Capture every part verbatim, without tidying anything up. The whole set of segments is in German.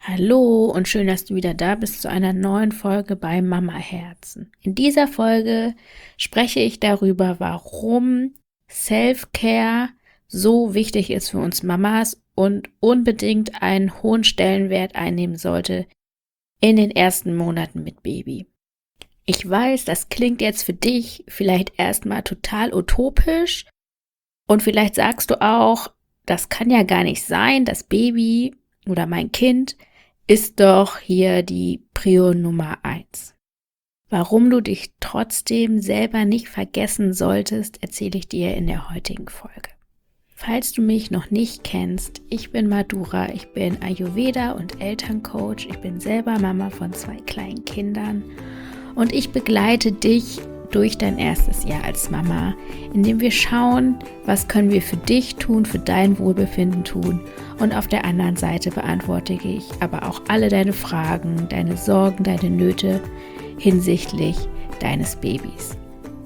Hallo und schön, dass du wieder da bist zu einer neuen Folge bei Mama Herzen. In dieser Folge spreche ich darüber, warum Self-Care so wichtig ist für uns Mamas und unbedingt einen hohen Stellenwert einnehmen sollte in den ersten Monaten mit Baby. Ich weiß, das klingt jetzt für dich vielleicht erstmal total utopisch und vielleicht sagst du auch, das kann ja gar nicht sein, das Baby oder mein Kind ist doch hier die Prio Nummer eins. Warum du dich trotzdem selber nicht vergessen solltest, erzähle ich dir in der heutigen Folge. Falls du mich noch nicht kennst, ich bin Madhura, ich bin Ayurveda und Elterncoach, ich bin selber Mama von zwei kleinen Kindern und ich begleite dich durch dein erstes Jahr als Mama, indem wir schauen, was können wir für dich tun, für dein Wohlbefinden tun, und auf der anderen Seite beantworte ich aber auch alle deine Fragen, deine Sorgen, deine Nöte hinsichtlich deines Babys.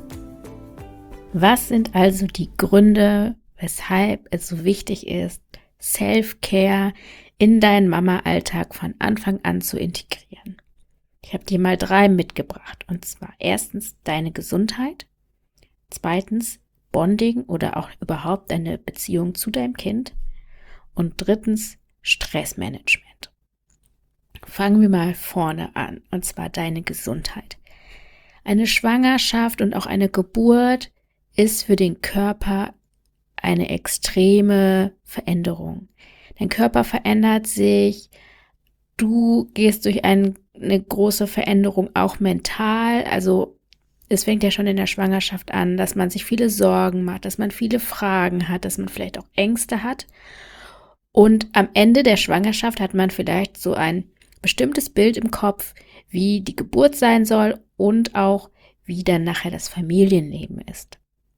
Was sind also die Gründe, weshalb es so wichtig ist, Self-Care in deinen Mama-Alltag von Anfang an zu integrieren? Ich habe dir mal drei mitgebracht, und zwar erstens deine Gesundheit, zweitens Bonding oder auch überhaupt deine Beziehung zu deinem Kind und drittens Stressmanagement. Fangen wir mal vorne an, und zwar deine Gesundheit. Eine Schwangerschaft und auch eine Geburt ist für den Körper eine extreme Veränderung. Dein Körper verändert sich, du gehst durch ein, eine große Veränderung auch mental, also es fängt ja schon in der Schwangerschaft an, dass man sich viele Sorgen macht, dass man viele Fragen hat, dass man vielleicht auch Ängste hat. Und am Ende der Schwangerschaft hat man vielleicht so ein bestimmtes Bild im Kopf, wie die Geburt sein soll und auch wie dann nachher das Familienleben ist.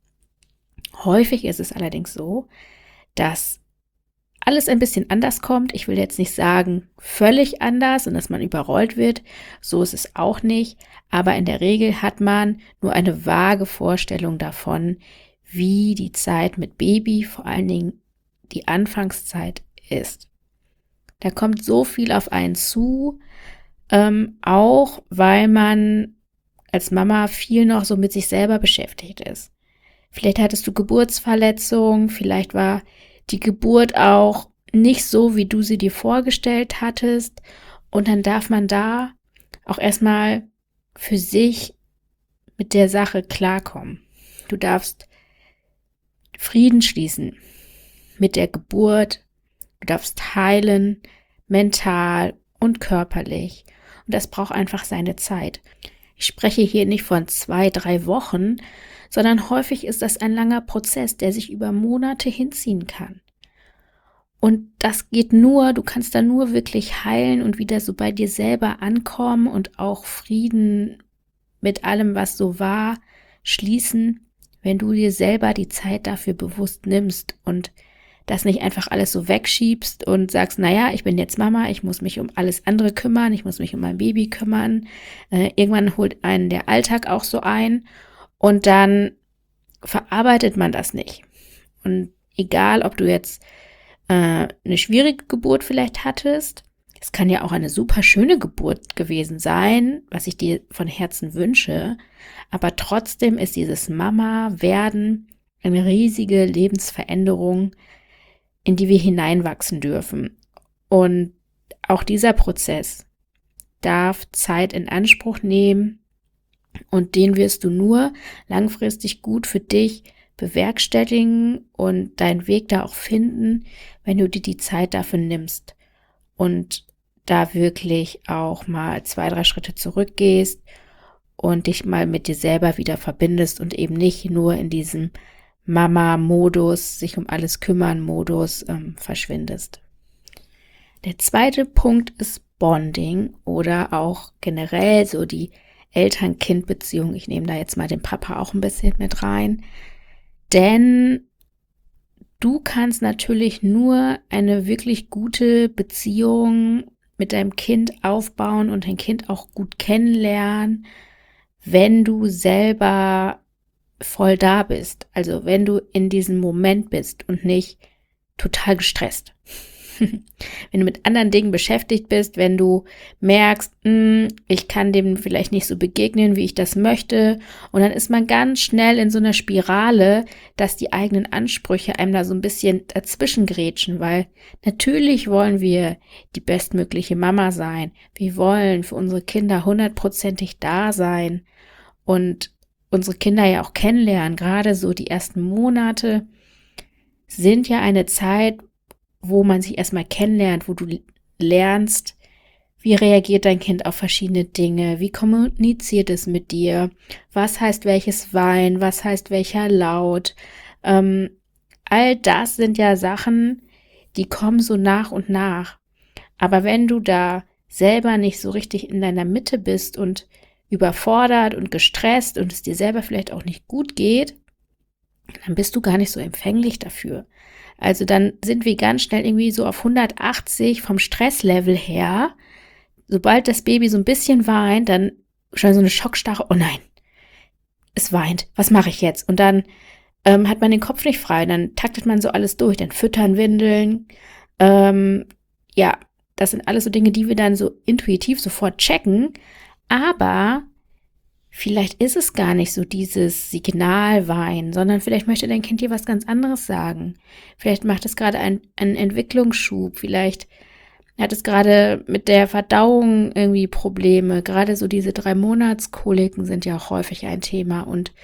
Häufig ist es allerdings so, dass alles ein bisschen anders kommt. Ich will jetzt nicht sagen völlig anders und dass man überrollt wird, so ist es auch nicht, aber in der Regel hat man nur eine vage Vorstellung davon, wie die Zeit mit Baby, vor allen Dingen die Anfangszeit, ist. Da kommt so viel auf einen zu, ähm, auch weil man als Mama viel noch so mit sich selber beschäftigt ist. Vielleicht hattest du Geburtsverletzungen, vielleicht war die Geburt auch nicht so, wie du sie dir vorgestellt hattest, und dann darf man da auch erstmal für sich mit der Sache klarkommen. Du darfst Frieden schließen mit der Geburt, du darfst heilen, mental und körperlich, und das braucht einfach seine Zeit. Ich spreche hier nicht von zwei, drei Wochen, sondern häufig ist das ein langer Prozess, der sich über Monate hinziehen kann. Und das geht nur, du kannst da nur wirklich heilen und wieder so bei dir selber ankommen und auch Frieden mit allem, was so war, schließen, wenn du dir selber die Zeit dafür bewusst nimmst und das nicht einfach alles so wegschiebst und sagst, naja, ich bin jetzt Mama, ich muss mich um alles andere kümmern, ich muss mich um mein Baby kümmern. Äh, irgendwann holt einen der Alltag auch so ein und dann verarbeitet man das nicht. Und egal, ob du jetzt äh, eine schwierige Geburt vielleicht hattest, es kann ja auch eine super schöne Geburt gewesen sein, was ich dir von Herzen wünsche, aber trotzdem ist dieses Mama-Werden eine riesige Lebensveränderung, in die wir hineinwachsen dürfen. Und auch dieser Prozess darf Zeit in Anspruch nehmen und den wirst du nur langfristig gut für dich bewerkstelligen und deinen Weg da auch finden, wenn du dir die Zeit dafür nimmst und da wirklich auch mal zwei, drei Schritte zurückgehst und dich mal mit dir selber wieder verbindest und eben nicht nur in diesem Mama-Modus, sich um alles kümmern Modus ähm, verschwindest. Der zweite Punkt ist Bonding oder auch generell so die Eltern-Kind-Beziehung. Ich nehme da jetzt mal den Papa auch ein bisschen mit rein, denn du kannst natürlich nur eine wirklich gute Beziehung mit deinem Kind aufbauen und dein Kind auch gut kennenlernen, wenn du selber voll da bist. Also wenn du in diesem Moment bist und nicht total gestresst. Wenn du mit anderen Dingen beschäftigt bist, wenn du merkst, mh, ich kann dem vielleicht nicht so begegnen, wie ich das möchte. Und dann ist man ganz schnell in so einer Spirale, dass die eigenen Ansprüche einem da so ein bisschen dazwischen grätschen, weil natürlich wollen wir die bestmögliche Mama sein. Wir wollen für unsere Kinder hundertprozentig da sein und unsere Kinder ja auch kennenlernen. Gerade so die ersten Monate sind ja eine Zeit, wo man sich erstmal kennenlernt, wo du lernst, wie reagiert dein Kind auf verschiedene Dinge, wie kommuniziert es mit dir, was heißt welches Wein, was heißt welcher Laut. Ähm, all das sind ja Sachen, die kommen so nach und nach. Aber wenn du da selber nicht so richtig in deiner Mitte bist und überfordert und gestresst und es dir selber vielleicht auch nicht gut geht, dann bist du gar nicht so empfänglich dafür. Also dann sind wir ganz schnell irgendwie so auf hundertachtzig vom Stresslevel her. Sobald das Baby so ein bisschen weint, dann schon so eine Schockstarre. Oh nein, es weint. Was mache ich jetzt? Und dann ähm, hat man den Kopf nicht frei. Dann taktet man so alles durch. Dann füttern, windeln. Ähm, ja, das sind alles so Dinge, die wir dann so intuitiv sofort checken. Aber vielleicht ist es gar nicht so dieses Signalweinen, sondern vielleicht möchte dein Kind dir was ganz anderes sagen. Vielleicht macht es gerade einen, einen Entwicklungsschub. Vielleicht hat es gerade mit der Verdauung irgendwie Probleme. Gerade so diese drei Monatskoliken sind ja auch häufig ein Thema. Und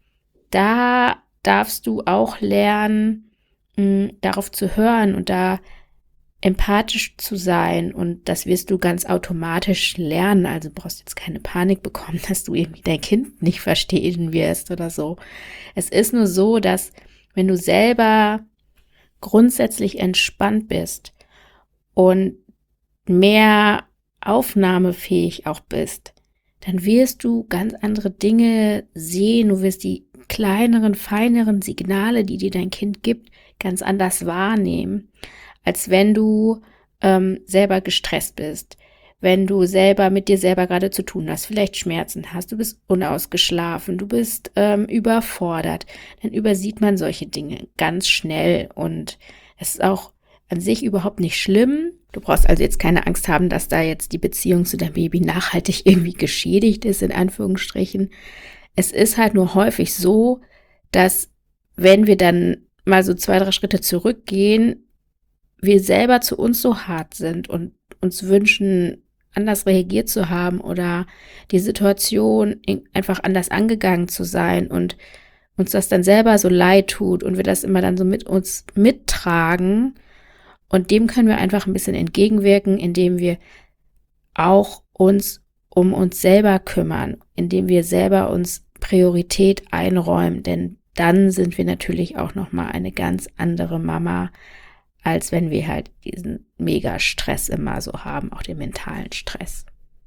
da darfst du auch lernen, mh, darauf zu hören und da empathisch zu sein, und das wirst du ganz automatisch lernen. Also brauchst jetzt keine Panik bekommen, dass du irgendwie dein Kind nicht verstehen wirst oder so. Es ist nur so, dass wenn du selber grundsätzlich entspannt bist und mehr aufnahmefähig auch bist, dann wirst du ganz andere Dinge sehen. Du wirst die kleineren, feineren Signale, die dir dein Kind gibt, ganz anders wahrnehmen, als wenn du ähm, selber gestresst bist, wenn du selber mit dir selber gerade zu tun hast, vielleicht Schmerzen hast, du bist unausgeschlafen, du bist ähm, überfordert, dann übersieht man solche Dinge ganz schnell, und es ist auch an sich überhaupt nicht schlimm. Du brauchst also jetzt keine Angst haben, dass da jetzt die Beziehung zu deinem Baby nachhaltig irgendwie geschädigt ist, in Anführungsstrichen. Es ist halt nur häufig so, dass wenn wir dann mal so zwei, drei Schritte zurückgehen, wir selber zu uns so hart sind und uns wünschen, anders reagiert zu haben oder die Situation einfach anders angegangen zu sein und uns das dann selber so leid tut und wir das immer dann so mit uns mittragen, und dem können wir einfach ein bisschen entgegenwirken, indem wir auch uns um uns selber kümmern, indem wir selber uns Priorität einräumen, denn dann sind wir natürlich auch nochmal eine ganz andere Mama, als wenn wir halt diesen Mega-Stress immer so haben, auch den mentalen Stress.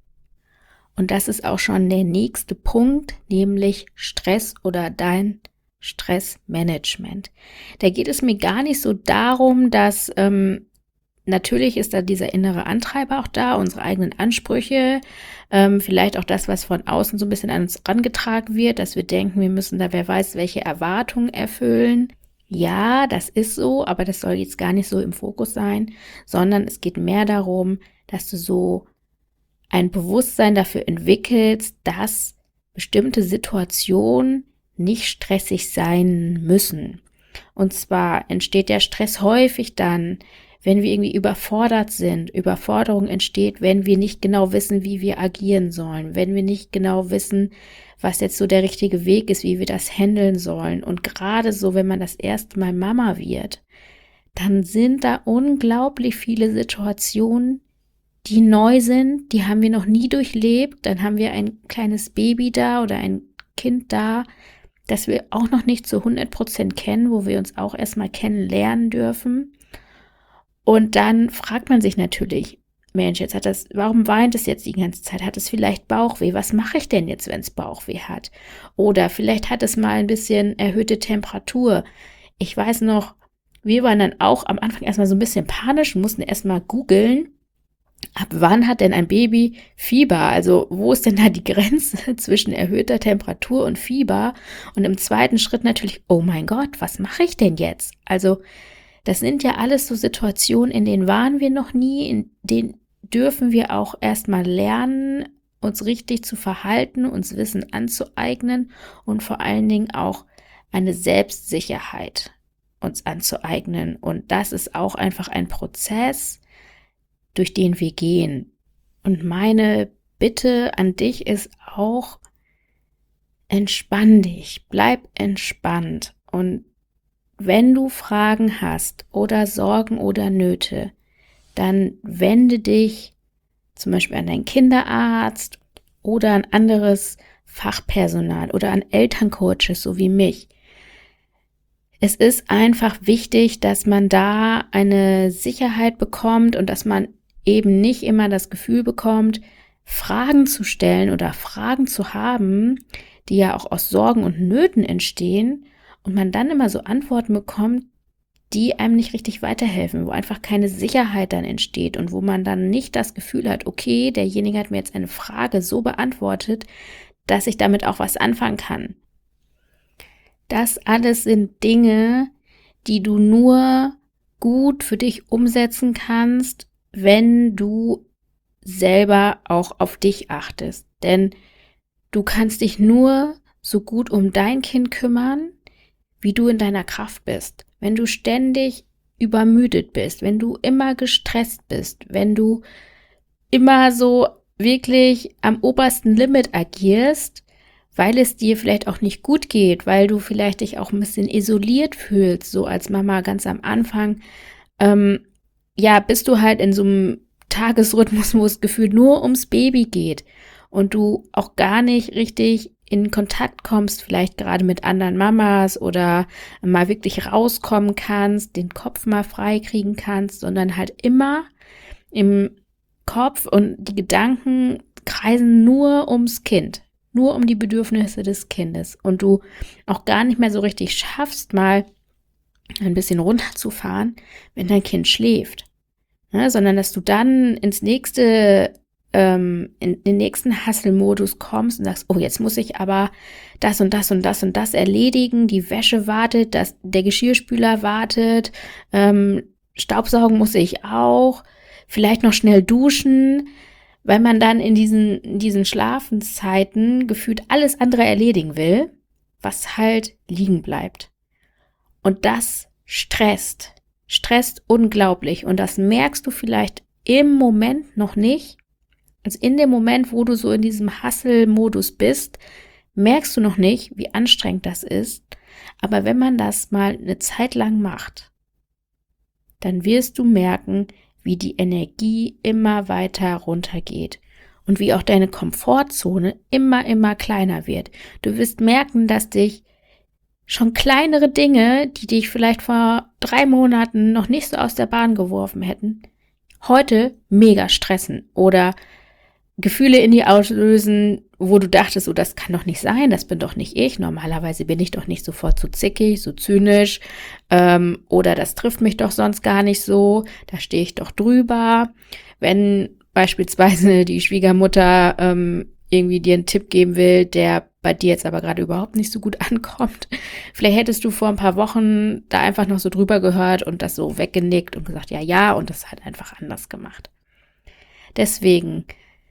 Und das ist auch schon der nächste Punkt, nämlich Stress oder dein Stressmanagement. Da geht es mir gar nicht so darum, dass ähm, natürlich ist da dieser innere Antreiber auch da, unsere eigenen Ansprüche, ähm, vielleicht auch das, was von außen so ein bisschen an uns rangetragen wird, dass wir denken, wir müssen da wer weiß welche Erwartungen erfüllen. Ja, das ist so, aber das soll jetzt gar nicht so im Fokus sein, sondern es geht mehr darum, dass du so ein Bewusstsein dafür entwickelst, dass bestimmte Situationen nicht stressig sein müssen. Und zwar entsteht der Stress häufig dann, wenn wir irgendwie überfordert sind. Überforderung entsteht, wenn wir nicht genau wissen, wie wir agieren sollen, wenn wir nicht genau wissen, was jetzt so der richtige Weg ist, wie wir das handeln sollen. Und gerade so, wenn man das erste Mal Mama wird, dann sind da unglaublich viele Situationen, die neu sind, die haben wir noch nie durchlebt. Dann haben wir ein kleines Baby da oder ein Kind da, das wir auch noch nicht zu hundert Prozent kennen, wo wir uns auch erstmal kennenlernen dürfen. Und dann fragt man sich natürlich, Mensch, jetzt hat das, warum weint es jetzt die ganze Zeit? Hat es vielleicht Bauchweh? Was mache ich denn jetzt, wenn es Bauchweh hat? Oder vielleicht hat es mal ein bisschen erhöhte Temperatur. Ich weiß noch, wir waren dann auch am Anfang erstmal so ein bisschen panisch und mussten erstmal googeln, ab wann hat denn ein Baby Fieber? Also wo ist denn da die Grenze zwischen erhöhter Temperatur und Fieber? Und im zweiten Schritt natürlich, oh mein Gott, was mache ich denn jetzt? Also Das sind ja alles so Situationen, in denen waren wir noch nie, in denen dürfen wir auch erstmal lernen, uns richtig zu verhalten, uns Wissen anzueignen und vor allen Dingen auch eine Selbstsicherheit uns anzueignen. Und das ist auch einfach ein Prozess, durch den wir gehen. Und meine Bitte an dich ist auch, entspann dich, bleib entspannt. Und wenn du Fragen hast oder Sorgen oder Nöte, dann wende dich zum Beispiel an deinen Kinderarzt oder an anderes Fachpersonal oder an Elterncoaches, so wie mich. Es ist einfach wichtig, dass man da eine Sicherheit bekommt und dass man eben nicht immer das Gefühl bekommt, Fragen zu stellen oder Fragen zu haben, die ja auch aus Sorgen und Nöten entstehen und man dann immer so Antworten bekommt, die einem nicht richtig weiterhelfen, wo einfach keine Sicherheit dann entsteht und wo man dann nicht das Gefühl hat, okay, derjenige hat mir jetzt eine Frage so beantwortet, dass ich damit auch was anfangen kann. Das alles sind Dinge, die du nur gut für dich umsetzen kannst, wenn du selber auch auf dich achtest. Denn du kannst dich nur so gut um dein Kind kümmern, wie du in deiner Kraft bist. Wenn du ständig übermüdet bist, wenn du immer gestresst bist, wenn du immer so wirklich am obersten Limit agierst, weil es dir vielleicht auch nicht gut geht, weil du vielleicht dich auch ein bisschen isoliert fühlst, so als Mama ganz am Anfang, ähm, ja, bist du halt in so einem Tagesrhythmus, wo es gefühlt nur ums Baby geht und du auch gar nicht richtig in Kontakt kommst, vielleicht gerade mit anderen Mamas oder mal wirklich rauskommen kannst, den Kopf mal frei kriegen kannst, sondern halt immer im Kopf und die Gedanken kreisen nur ums Kind, nur um die Bedürfnisse des Kindes und du auch gar nicht mehr so richtig schaffst, mal ein bisschen runterzufahren, wenn dein Kind schläft, ne? Sondern dass du dann ins nächste in den nächsten Hustle-Modus kommst und sagst, oh, jetzt muss ich aber das und das und das und das erledigen, die Wäsche wartet, das, der Geschirrspüler wartet, ähm, Staubsaugen muss ich auch, vielleicht noch schnell duschen, weil man dann in diesen, in diesen Schlafenszeiten gefühlt alles andere erledigen will, was halt liegen bleibt. Und das stresst, stresst unglaublich und das merkst du vielleicht im Moment noch nicht. Also in dem Moment, wo du so in diesem Hustle-Modus bist, merkst du noch nicht, wie anstrengend das ist. Aber wenn man das mal eine Zeit lang macht, dann wirst du merken, wie die Energie immer weiter runtergeht und wie auch deine Komfortzone immer, immer kleiner wird. Du wirst merken, dass dich schon kleinere Dinge, die dich vielleicht vor drei Monaten noch nicht so aus der Bahn geworfen hätten, heute mega stressen oder Gefühle in dir auslösen, wo du dachtest, so, das kann doch nicht sein, das bin doch nicht ich. Normalerweise bin ich doch nicht sofort so zickig, so zynisch ähm, oder das trifft mich doch sonst gar nicht so, da stehe ich doch drüber. Wenn beispielsweise die Schwiegermutter ähm, irgendwie dir einen Tipp geben will, der bei dir jetzt aber gerade überhaupt nicht so gut ankommt, vielleicht hättest du vor ein paar Wochen da einfach noch so drüber gehört und das so weggenickt und gesagt, ja, ja, und das halt einfach anders gemacht. Deswegen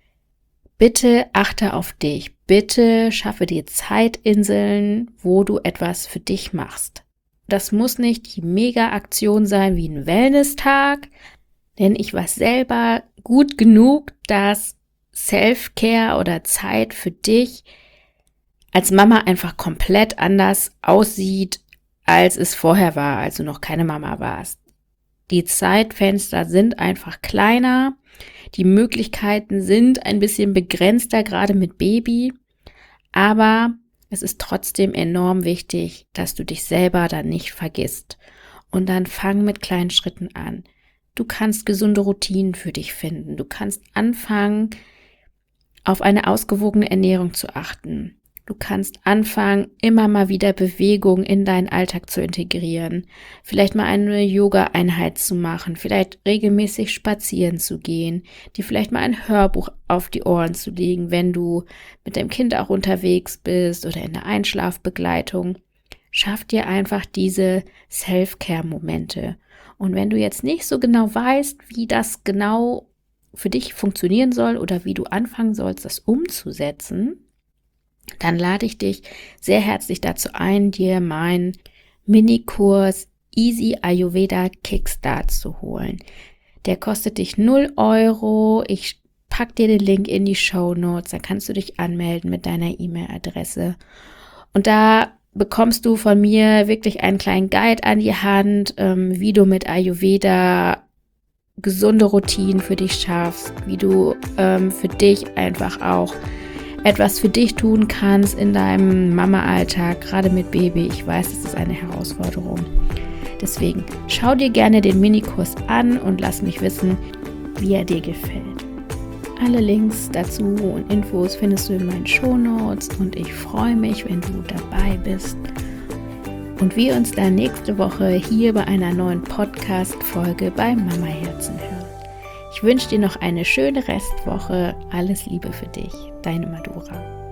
bitte achte auf dich. Bitte schaffe dir Zeitinseln, wo du etwas für dich machst. Das muss nicht die Mega-Aktion sein wie ein Wellness-Tag, denn ich weiß selber gut genug, dass Self-Care oder Zeit für dich als Mama einfach komplett anders aussieht, als es vorher war, als du noch keine Mama warst. Die Zeitfenster sind einfach kleiner. Die Möglichkeiten sind ein bisschen begrenzter, gerade mit Baby, aber es ist trotzdem enorm wichtig, dass du dich selber dann nicht vergisst. Und dann fang mit kleinen Schritten an. Du kannst gesunde Routinen für dich finden. Du kannst anfangen, auf eine ausgewogene Ernährung zu achten. Du kannst anfangen, immer mal wieder Bewegung in deinen Alltag zu integrieren. Vielleicht mal eine Yoga-Einheit zu machen, vielleicht regelmäßig spazieren zu gehen, dir vielleicht mal ein Hörbuch auf die Ohren zu legen, wenn du mit deinem Kind auch unterwegs bist oder in der Einschlafbegleitung. Schaff dir einfach diese Self-Care-Momente. Und wenn du jetzt nicht so genau weißt, wie das genau für dich funktionieren soll oder wie du anfangen sollst, das umzusetzen, dann lade ich dich sehr herzlich dazu ein, dir meinen Minikurs Easy Ayurveda Kickstart zu holen. Der kostet dich null Euro. Ich pack dir den Link in die Shownotes, da kannst du dich anmelden mit deiner E-Mail-Adresse. Und da bekommst du von mir wirklich einen kleinen Guide an die Hand, ähm, wie du mit Ayurveda gesunde Routinen für dich schaffst, wie du ähm, für dich einfach auch etwas für dich tun kannst in deinem Mama-Alltag, gerade mit Baby. Ich weiß, es ist eine Herausforderung. Deswegen schau dir gerne den Minikurs an und lass mich wissen, wie er dir gefällt. Alle Links dazu und Infos findest du in meinen Shownotes und ich freue mich, wenn du dabei bist und wir uns dann nächste Woche hier bei einer neuen Podcast-Folge bei Mama Herzen hören. Ich wünsche dir noch eine schöne Restwoche. Alles Liebe für dich, deine Madura.